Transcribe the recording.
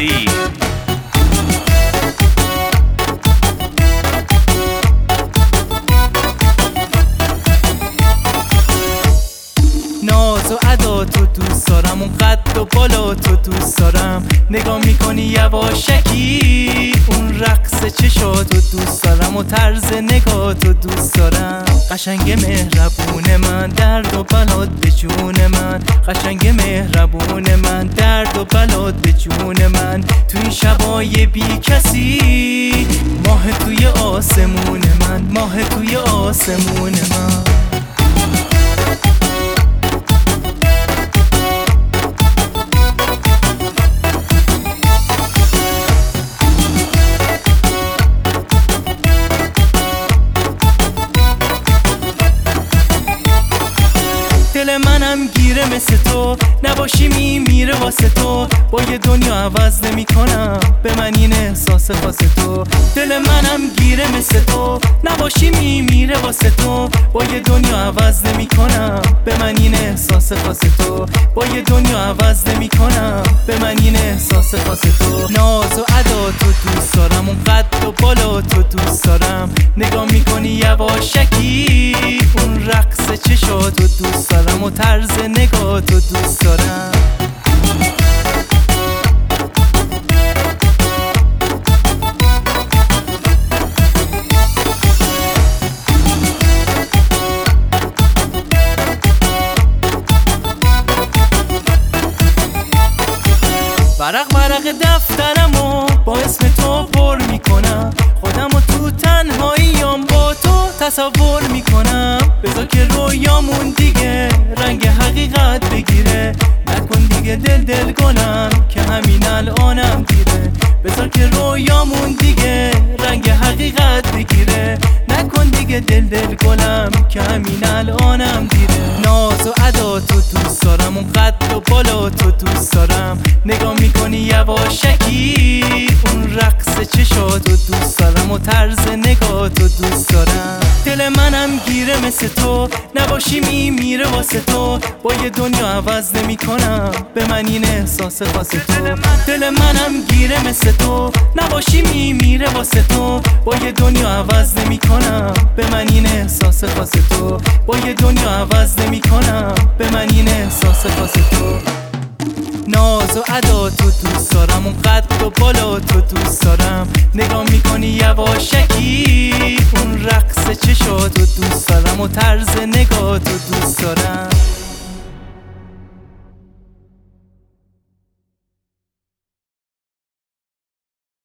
سعید. ناز و ادا تو دوست دارم، اون قد و بالا تو دوست دارم، نگاه میکنی یواشکی، اون رقص چشاتو دوست دارم و طرز نگاه تو دوست دارم. قشنگ مهربون من، درد و بلات به جون من، قشنگ مهربون من، درد و بلات به جون من. تو این شبای بی کسی، ماه توی آسمون من، ماه توی آسمون من. دل منم گیره مثل تو، نباشی میمیره واسه تو، با یه دنیا عوض نمی کنم، به من این احساس خاص تو. دل منم گیره مثل تو، نباشی میمیره واسه تو، با یه دنیا عوض نمی کنم، به من این احساس خاص تو، با یه دنیا عوض نمی کنم، به من این احساس خاص تو. ناز و ادا تو دوست دارم، اون قد و بالا تو دوست دارم، نگاه میکنی یواشکی، اون رقص چشاتو دوست دارم و طرز نگاه تو دوست دارم. ورق ورق دفترمو با اسم تو پر میکنم، خودمو تو تنهاییام با تو تصور میکنم. بذار که رویامون دیگه رنگ حقیقت بگیره، نکن دیگه دل گلم که همین الانم دیره. بذار که رویامون دیگه رنگ حقیقت بگیره، نکن دیگه دل گلم که همین الانم دیره. ناز و ادا تو دوست دارم، اون قد و بالا تو دوست دارم، نگاه میکنی یواشکی، اون رقص چشاتو دوست دارم و طرز نگاه تو دوست دارم. دل منم گیره مثل تو، نباشی میمیره واسه تو، با یه دنیا عوض نمی کنم، به من این احساس خاص تو. دل منم گیره مثل تو، نباشی میمیره واسه تو، با یه دنیا عوض نمی کنم، به من این احساس خاص تو، با یه دنیا عوض نمی کنم، به من این احساس خاص تو. ناز و ادا تو دوست دارم، اون قد و بالا تو دوست دارم، نگاه میکنی یواشکی، اون رقص چشاتو دوست دارم و طرز نگاه تو دوست دارم.